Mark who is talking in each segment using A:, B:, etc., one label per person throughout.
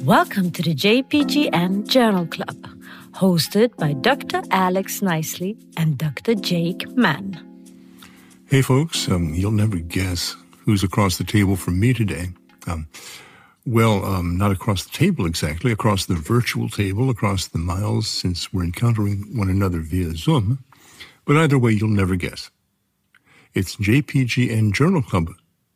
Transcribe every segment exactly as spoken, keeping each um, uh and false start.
A: Welcome to the J P G N Journal Club, hosted by Doctor Alex Nicely and Doctor Jake Mann.
B: Hey folks, um, you'll never guess who's across the table from me today. Um, well, um, not across the table exactly, across the virtual table, across the miles, since we're encountering one another via Zoom. But either way, you'll never guess. It's J P G N Journal Club.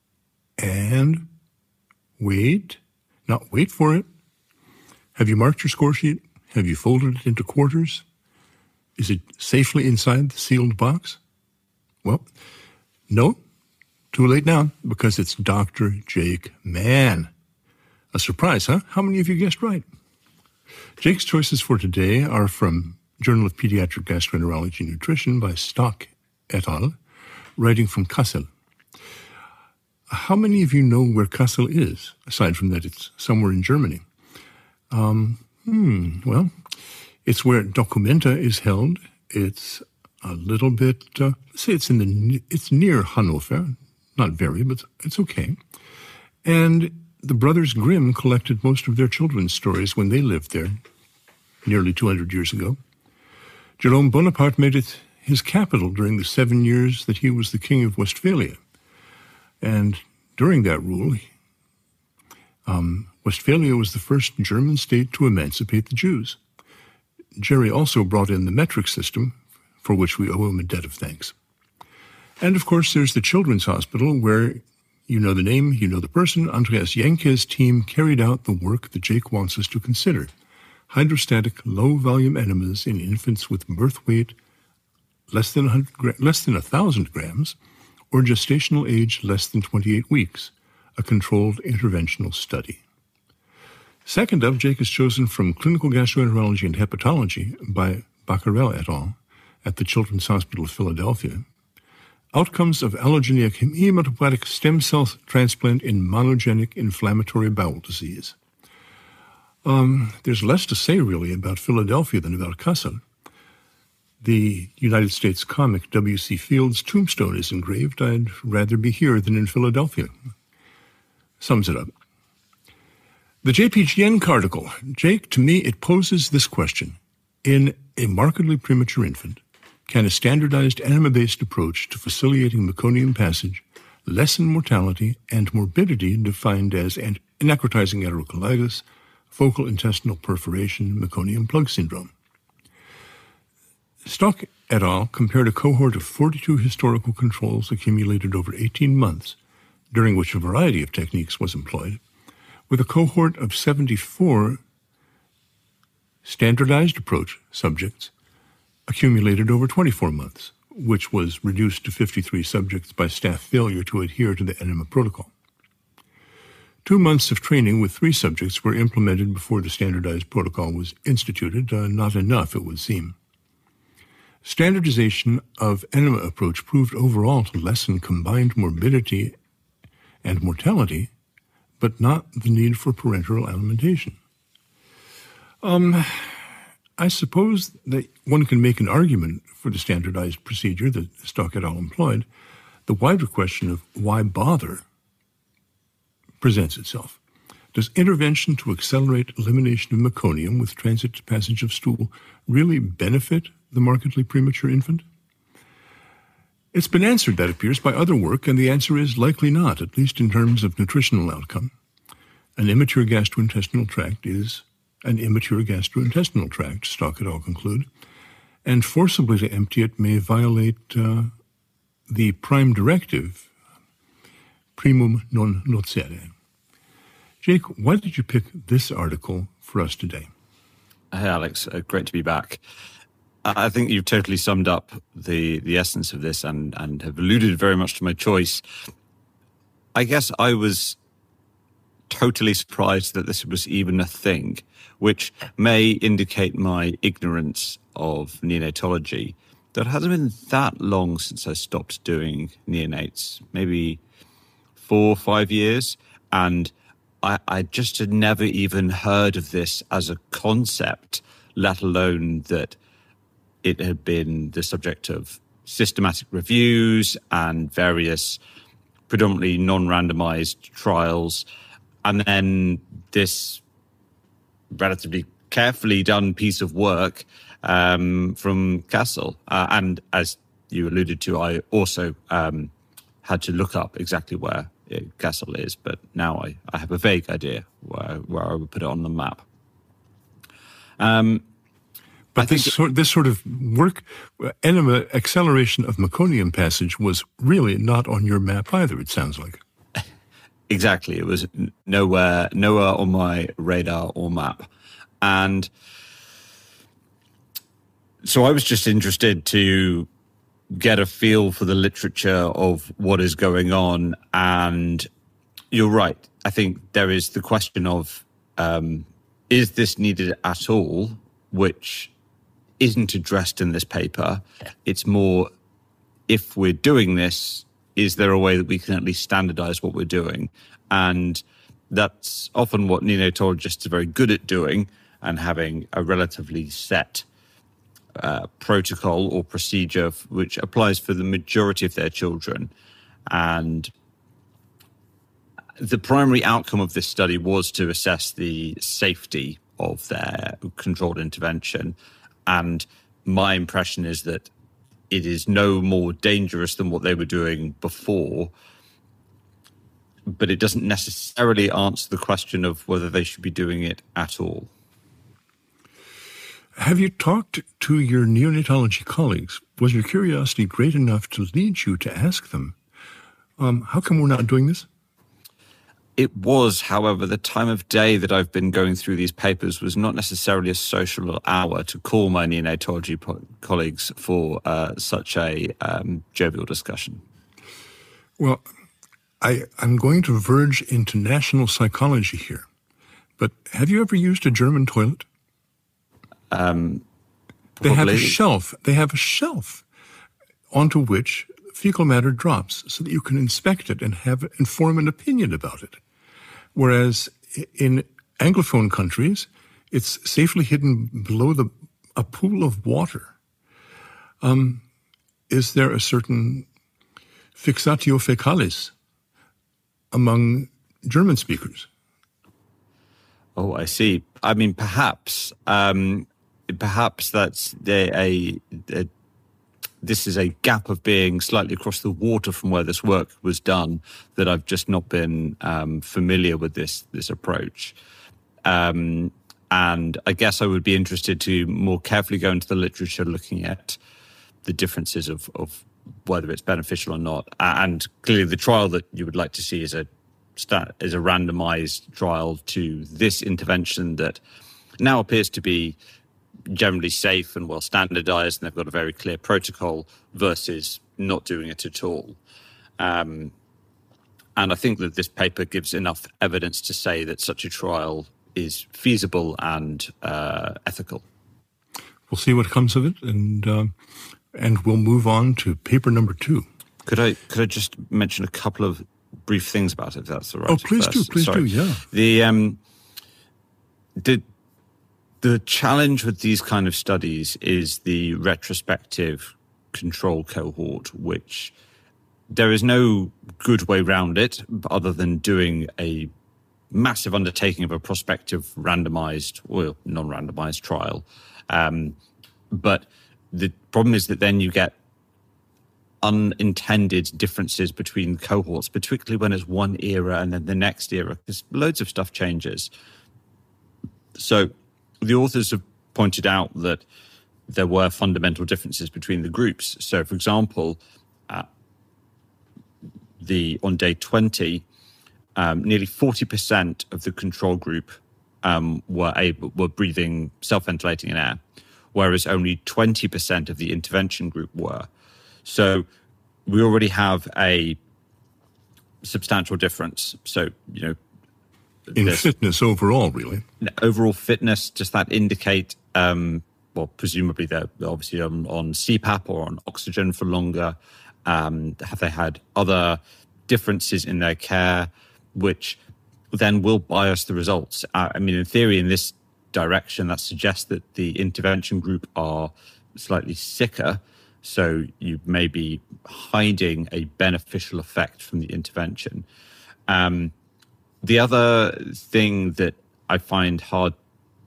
B: And wait, not wait for it. Have you marked your score sheet? Have you folded it into quarters? Is it safely inside the sealed box? Well, no, too late now, because it's Doctor Jake Mann. A surprise, huh? How many of you guessed right? Jake's choices for today are from Journal of Pediatric Gastroenterology and Nutrition by Stock et al., writing from Kassel. How many of you know where Kassel is, aside from that it's somewhere in Germany? Um, hmm, well, it's where Documenta is held. It's a little bit, uh, let's say it's in the, it's near Hanover, not very, but it's okay. And the Brothers Grimm collected most of their children's stories when they lived there, nearly two hundred years ago. Jerome Bonaparte made it his capital during the seven years that he was the king of Westphalia. And during that rule, um, Westphalia was the first German state to emancipate the Jews. Jerry also brought in the metric system, for which we owe him a debt of thanks. And of course, there's the Children's Hospital, where you know the name, you know the person. Andreas Jenke's team carried out the work that Jake wants us to consider. Hydrostatic low-volume enemas in infants with birth weight less than one hundred, less than one thousand grams, or gestational age less than twenty-eight weeks, a controlled interventional study. Second up, Jake has chosen from Clinical Gastroenterology and Hepatology by Becquerel et al. At the Children's Hospital of Philadelphia. Outcomes of allogeneic hematopoietic stem cell transplant in monogenic inflammatory bowel disease. Um, there's less to say, really, about Philadelphia than about Kassel. The United States comic W C Fields' tombstone is engraved. I'd rather be here than in Philadelphia. Sums it up. The J P G N article. Jake, to me, it poses this question. In a markedly premature infant, can a standardized enema-based approach to facilitating meconium passage lessen mortality and morbidity defined as an necrotizing enterocolitis, focal intestinal perforation, meconium plug syndrome? Stock et al. Compared a cohort of forty-two historical controls accumulated over eighteen months, during which a variety of techniques was employed, with a cohort of seventy-four standardized approach subjects accumulated over twenty-four months, which was reduced to fifty-three subjects by staff failure to adhere to the enema protocol. Two months of training with three subjects were implemented before the standardized protocol was instituted, uh, not enough, it would seem. Standardization of enema approach proved overall to lessen combined morbidity and mortality, but not the need for parenteral alimentation. Um, I suppose that one can make an argument for the standardized procedure that Stock et al. Employed. The wider question of why bother presents itself. Does intervention to accelerate elimination of meconium with transit to passage of stool really benefit the markedly premature infant? It's been answered, that appears, by other work, and the answer is likely not, at least in terms of nutritional outcome. An immature gastrointestinal tract is an immature gastrointestinal tract, Stock et al. Conclude, and forcibly to empty it may violate uh, the prime directive, primum non nocere. Jake, why did you pick this article for us today?
C: Hey, Alex, uh, great to be back. I think you've totally summed up the, the essence of this and, and have alluded very much to my choice. I guess I was totally surprised that this was even a thing, which may indicate my ignorance of neonatology. That it hasn't been that long since I stopped doing neonates, maybe four or five years. And I, I just had never even heard of this as a concept, let alone that it had been the subject of systematic reviews and various predominantly non-randomized trials. And then this relatively carefully done piece of work um, from Kassel. Uh, and as you alluded to, I also um, had to look up exactly where Kassel is, but now I, I have a vague idea where, where I would put it on the map. Um,
B: but
C: I
B: this
C: think
B: sort, this sort of work, enema acceleration of meconium passage was really not on your map either, it sounds like.
C: Exactly. It was nowhere, nowhere on my radar or map. And so I was just interested to get a feel for the literature of what is going on. And you're right. I think there is the question of, um, is this needed at all, which isn't addressed in this paper. It's more, if we're doing this, is there a way that we can at least standardize what we're doing? And that's often what neonatologists are very good at doing, and having a relatively set uh, protocol or procedure which applies for the majority of their children. And the primary outcome of this study was to assess the safety of their controlled intervention. And my impression is that it is no more dangerous than what they were doing before, but it doesn't necessarily answer the question of whether they should be doing it at all.
B: Have you talked to your neonatology colleagues? Was your curiosity great enough to lead you to ask them, um, how come we're not doing this?
C: It was, however, the time of day that I've been going through these papers was not necessarily a social hour to call my neonatology po- colleagues for uh, such a um, jovial discussion.
B: Well, I, I'm going to verge into national psychology here, but have you ever used a German toilet?
C: Um,
B: they have a shelf. They have a shelf onto which fecal matter drops so that you can inspect it and have and form an opinion about it. Whereas in Anglophone countries, it's safely hidden below the a pool of water. Um, is there a certain fixatio fecalis among German speakers?
C: Oh, I see. I mean, perhaps, um, perhaps that's a, a, a this is a gap of being slightly across the water from where this work was done, that I've just not been um, familiar with this this approach. Um, and I guess I would be interested to more carefully go into the literature looking at the differences of, of whether it's beneficial or not. And clearly the trial that you would like to see is a is a randomized trial to this intervention that now appears to be generally safe and well standardized, and they've got a very clear protocol, versus not doing it at all. Um, and I think that this paper gives enough evidence to say that such a trial is feasible and uh, ethical.
B: We'll see what comes of it, and uh, and we'll move on to paper number two.
C: Could I could I just mention a couple of brief things about it, if that's all right?
B: Oh, please
C: first?
B: do, please
C: Sorry.
B: do, yeah.
C: The um, the the challenge with these kind of studies is the retrospective control cohort, which there is no good way around it other than doing a massive undertaking of a prospective randomized or non-randomized trial. Um, but the problem is that then you get unintended differences between cohorts, particularly when it's one era and then the next era, because loads of stuff changes. So the authors have pointed out that there were fundamental differences between the groups. So, for example, uh, the on day twenty, um, nearly forty percent of the control group um, were able were breathing, self-ventilating in air, whereas only twenty percent of the intervention group were. So we already have a substantial difference. So, you know,
B: in fitness overall, really.
C: Overall fitness, does that indicate, um, well, presumably they're obviously on, on C PAP or on oxygen for longer. Um, have they had other differences in their care, which then will bias the results? Uh, I mean, in theory, in this direction, that suggests that the intervention group are slightly sicker. So you may be hiding a beneficial effect from the intervention. Um, The other thing that I find hard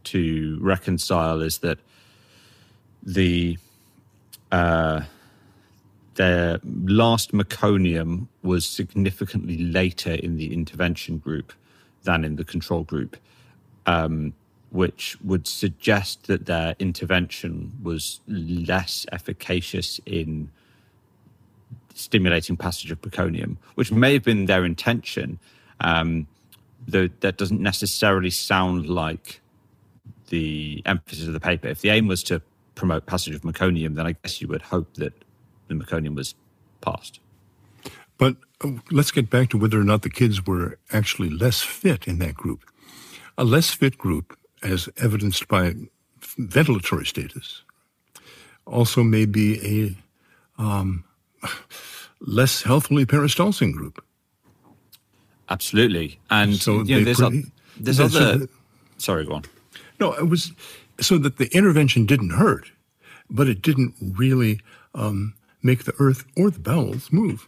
C: to reconcile is that the uh, their last meconium was significantly later in the intervention group than in the control group, um, which would suggest that their intervention was less efficacious in stimulating passage of meconium, which may have been their intention, um, though that doesn't necessarily sound like the emphasis of the paper. If the aim was to promote passage of meconium, then I guess you would hope that the meconium was passed.
B: But uh, let's get back to whether or not the kids were actually less fit in that group. A less fit group, as evidenced by ventilatory status, also may be a um, less healthily peristalsing group.
C: Absolutely. And
B: so
C: you know, there's,
B: pretty,
C: a, there's
B: other...
C: other...
B: So
C: sorry, go on.
B: No, it was so that the intervention didn't hurt, but it didn't really um, make the earth or the bowels move.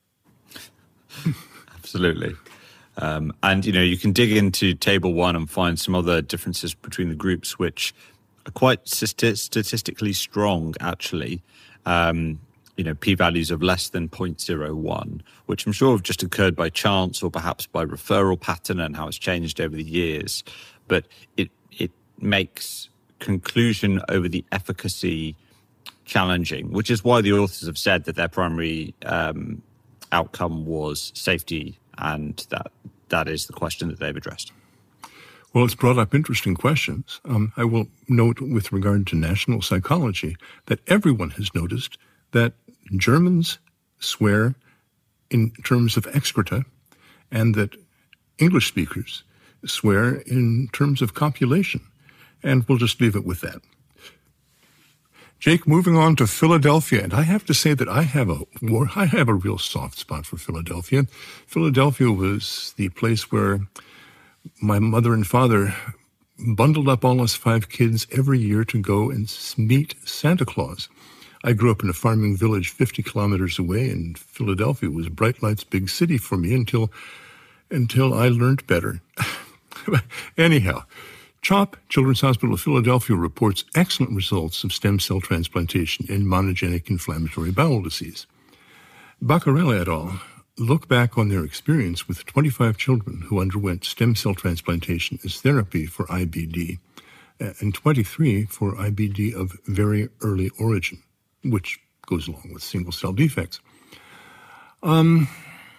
C: Absolutely. Um, and, you know, you can dig into table one and find some other differences between the groups, which are quite statistically strong, actually. Um, you know, p-values of less than zero point zero one, which I'm sure have just occurred by chance or perhaps by referral pattern and how it's changed over the years. But it it makes conclusion over the efficacy challenging, which is why the authors have said that their primary um, outcome was safety, and that that is the question that they've addressed.
B: Well, it's brought up interesting questions. Um, I will note with regard to national psychology that everyone has noticed that Germans swear in terms of excreta and that English speakers swear in terms of copulation. And we'll just leave it with that. Jake, moving on to Philadelphia, and I have to say that I have a I have a real soft spot for Philadelphia. Philadelphia was the place where my mother and father bundled up all us five kids every year to go and meet Santa Claus. I grew up in a farming village fifty kilometers away, and Philadelphia was bright lights, big city for me until until I learned better. Anyhow, CHOP, Children's Hospital of Philadelphia, reports excellent results of stem cell transplantation in monogenic inflammatory bowel disease. Baccarella et al. Look back on their experience with twenty-five children who underwent stem cell transplantation as therapy for I B D, and twenty-three for I B D of very early origin, which goes along with single-cell defects. Um,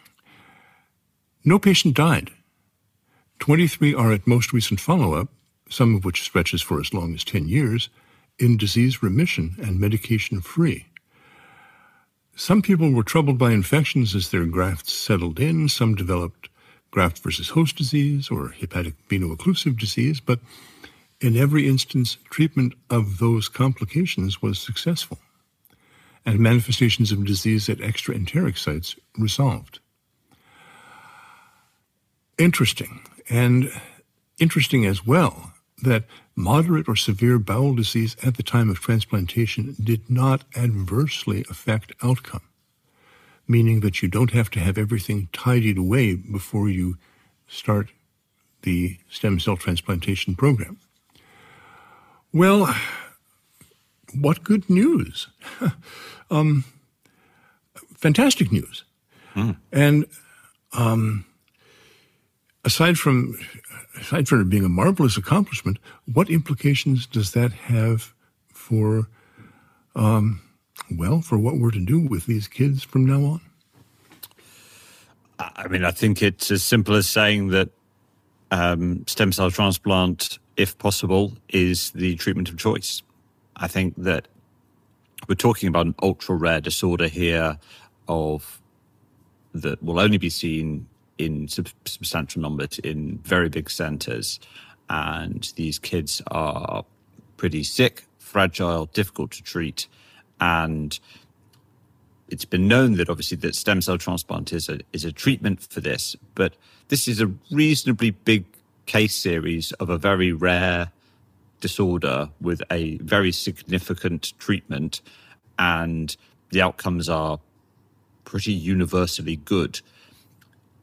B: no patient died. twenty-three are at most recent follow-up, some of which stretches for as long as ten years, in disease remission and medication-free. Some people were troubled by infections as their grafts settled in. Some developed graft versus host disease or hepatic veno-occlusive disease, but in every instance, treatment of those complications was successful, and manifestations of disease at extraenteric sites resolved. Interesting, and interesting as well, that moderate or severe bowel disease at the time of transplantation did not adversely affect outcome, meaning that you don't have to have everything tidied away before you start the stem cell transplantation program. Well, what good news. um, fantastic news. Mm. And um, aside from aside from it being a marvelous accomplishment, what implications does that have for, um, well, for what we're to do with these kids from now on?
C: I mean, I think it's as simple as saying that um, stem cell transplant, if possible, is the treatment of choice. I think that we're talking about an ultra-rare disorder here of that will only be seen in sub- substantial numbers in very big centers. And these kids are pretty sick, fragile, difficult to treat. And it's been known that obviously that stem cell transplant is a, is a treatment for this, but this is a reasonably big case series of a very rare disorder with a very significant treatment, and the outcomes are pretty universally good.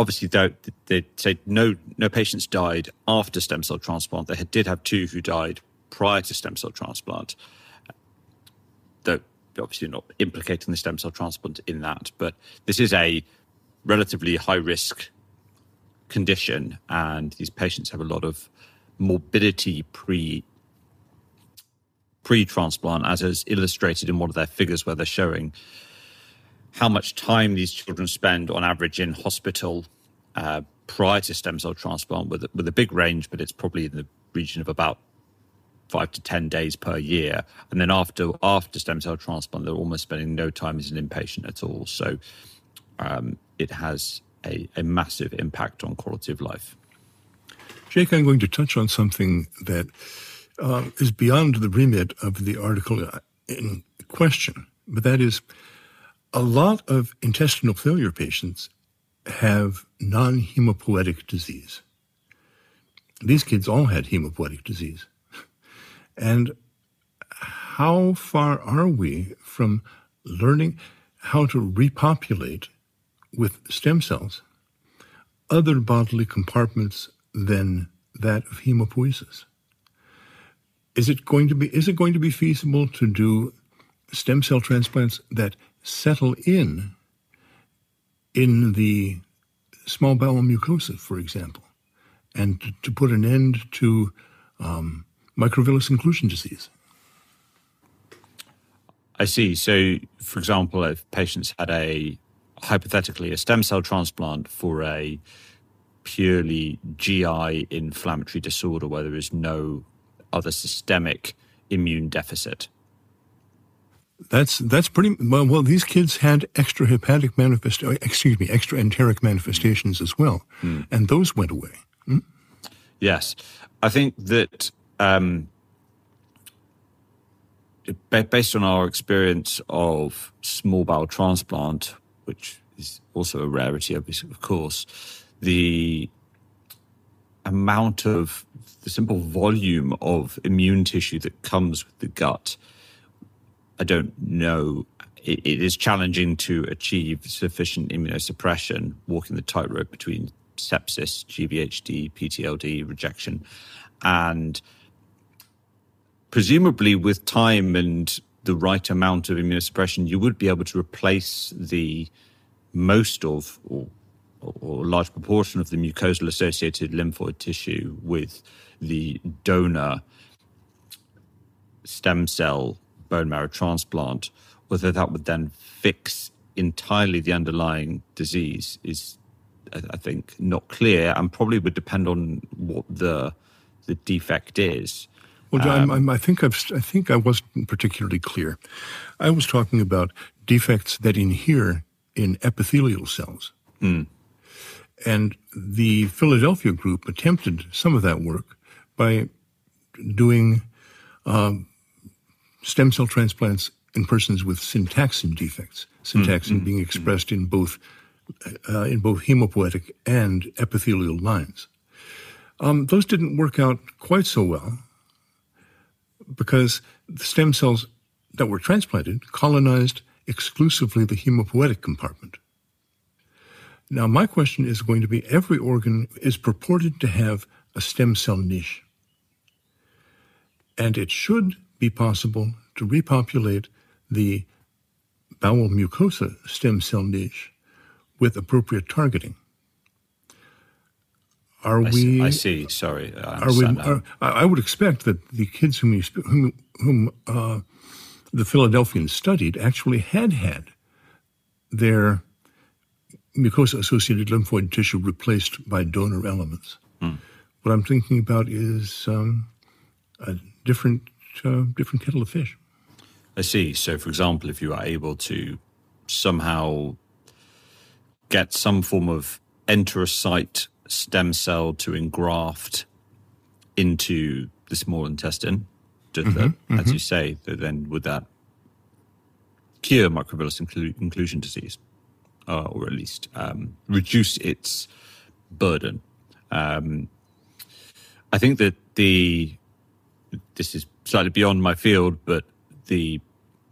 C: obviously, they, they say no no patients died after stem cell transplant. They did have two who died prior to stem cell transplant. Though obviously not implicating the stem cell transplant in that, but this is a relatively high risk condition, and these patients have a lot of morbidity pre pre-transplant, as is illustrated in one of their figures where they're showing how much time these children spend on average in hospital uh, prior to stem cell transplant, with, with a big range, but it's probably in the region of about five to ten days per year. And then after after stem cell transplant, they're almost spending no time as an inpatient at all. So um, it has a, a massive impact on quality of life.
B: Jake, I'm going to touch on something that uh, is beyond the remit of the article in question, but that is a lot of intestinal failure patients have non-hemopoietic disease. These kids all had hemopoietic disease. And how far are we from learning how to repopulate with stem cells other bodily compartments than that of hemopoiesis? Is it going to be is it going to be feasible to do stem cell transplants that settle in in the small bowel mucosa, for example, and to, to put an end to um, microvillus inclusion disease?
C: I see. So, for example, if patients had a, hypothetically, a stem cell transplant for a purely G I inflammatory disorder where there is no other systemic immune deficit.
B: That's that's pretty well. Well, these kids had extrahepatic manifest, excuse me, extraenteric manifestations as well, mm. and those went away. Hmm?
C: Yes, I think that um, based on our experience of small bowel transplant, which is also a rarity, of course, the amount of the simple volume of immune tissue that comes with the gut, I don't know. It, it is challenging to achieve sufficient immunosuppression, walking the tightrope between sepsis, G V H D, P T L D, rejection. And presumably with time and the right amount of immunosuppression, you would be able to replace the most of, or, or a large proportion of the mucosal-associated lymphoid tissue with the donor stem cell bone marrow transplant. Whether that would then fix entirely the underlying disease is, I think, not clear, and probably would depend on what the the defect is.
B: Well, um, I'm, I think I've, I think I wasn't particularly clear. I was talking about defects that inhere in epithelial cells. Mm. And the Philadelphia group attempted some of that work by doing um, stem cell transplants in persons with syntaxin defects, syntaxin mm-hmm. being expressed mm-hmm. in both uh, in both hemopoietic and epithelial lines. Um, those didn't work out quite so well because the stem cells that were transplanted colonized exclusively the hemopoietic compartment. Now, my question is going to be, every organ is purported to have a stem cell niche. And it should be possible to repopulate the bowel mucosa stem cell niche with appropriate targeting. Are
C: I
B: we?
C: See, I see. Sorry, I
B: are we? Are, I would expect that the kids whom you, whom, whom uh, the Philadelphians studied actually had had their mucosa-associated lymphoid tissue replaced by donor elements. Hmm. What I'm thinking about is um, a different, uh, different kettle of fish.
C: I see. So, for example, if you are able to somehow get some form of enterocyte stem cell to engraft into the small intestine, mm-hmm, the, mm-hmm. as you say, then would that cure microvillus inclu- inclusion disease, uh, or at least um, reduce its burden? Um, I think that the this is slightly beyond my field, but the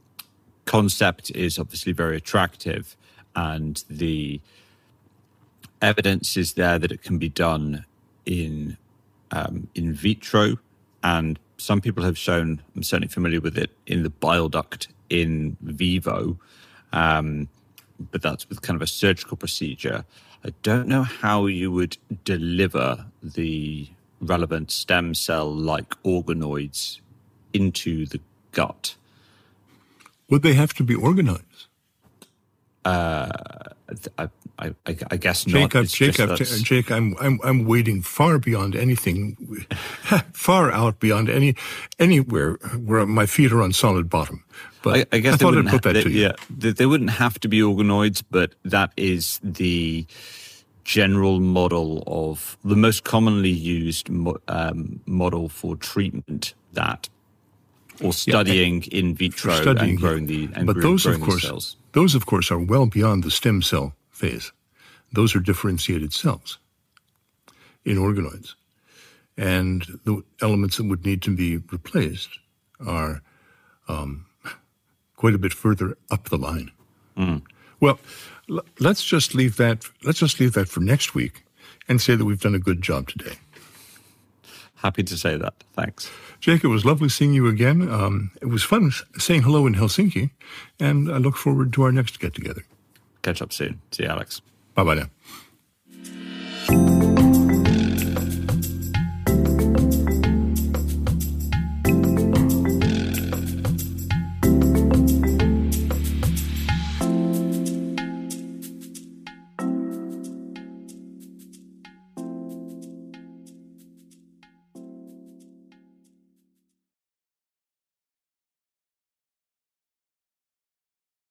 C: concept is obviously very attractive, and the evidence is there that it can be done in um, in vitro, and some people have shown, I'm certainly familiar with it, in the bile duct in vivo, um, but that's with kind of a surgical procedure. I don't know how you would deliver the relevant stem cell-like organoids into the gut.
B: Would they have to be organized?
C: Uh, I, I, I guess
B: Jake,
C: not.
B: I've, Jake, I've, Jake, I'm, I'm, I'm wading far beyond anything, far out beyond any, anywhere where my feet are on solid bottom. But I, I guess I thought I'd put that
C: they,
B: to you.
C: Yeah, they, they wouldn't have to be organoids, but that is the general model of the most commonly used mo- um, model for treatment that, or studying yeah, in vitro studying, and growing the and
B: but
C: growing
B: those of course
C: cells.
B: Those of course are well beyond the stem cell phase. Those are differentiated cells in organoids, and the elements that would need to be replaced are um, quite a bit further up the line. Mm. Well, l- let's just leave that. Let's just leave that for next week, and say that we've done a good job today.
C: Happy to say that. Thanks,
B: Jake. It was lovely seeing you again. Um, it was fun saying hello in Helsinki, and I look forward to our next get together.
C: Catch up soon. See you, Alex.
B: Bye bye now.